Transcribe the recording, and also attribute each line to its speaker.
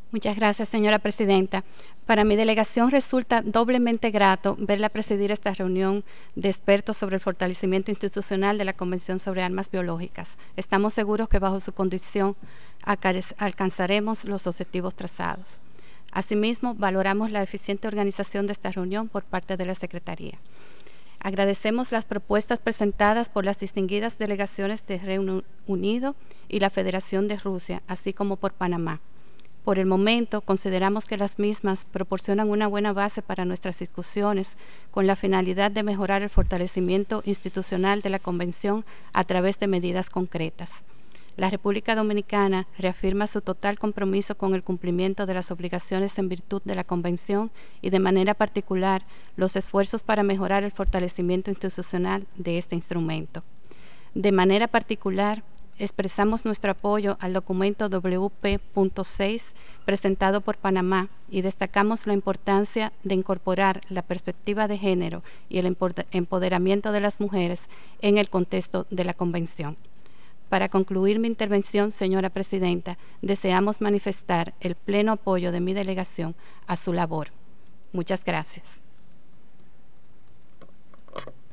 Speaker 1: Muchas gracias, señora presidenta. Para mi delegación resulta doblemente grato verla presidir esta reunión de expertos sobre el fortalecimiento institucional de la Convención sobre Armas Biológicas. Estamos seguros que bajo su conducción alcanzaremos los objetivos trazados. Asimismo, valoramos la eficiente organización de esta reunión por parte de la Secretaría. Agradecemos las propuestas presentadas por las distinguidas delegaciones de Reino Unido y la Federación de Rusia, así como por Panamá. Por el momento, consideramos que las mismas proporcionan una buena base para nuestras discusiones con la finalidad de mejorar el fortalecimiento institucional de la Convención a través de medidas concretas. La República Dominicana reafirma su total compromiso con el cumplimiento de las obligaciones en virtud de la Convención y, de manera particular, los esfuerzos para mejorar el fortalecimiento institucional de este instrumento. De manera particular, expresamos nuestro apoyo al documento WP.6 presentado por Panamá y destacamos la importancia de incorporar la perspectiva de género y el empoderamiento de las mujeres en el contexto de la Convención. Para concluir mi intervención, señora presidenta, deseamos manifestar el pleno apoyo de mi delegación a su labor. Muchas gracias.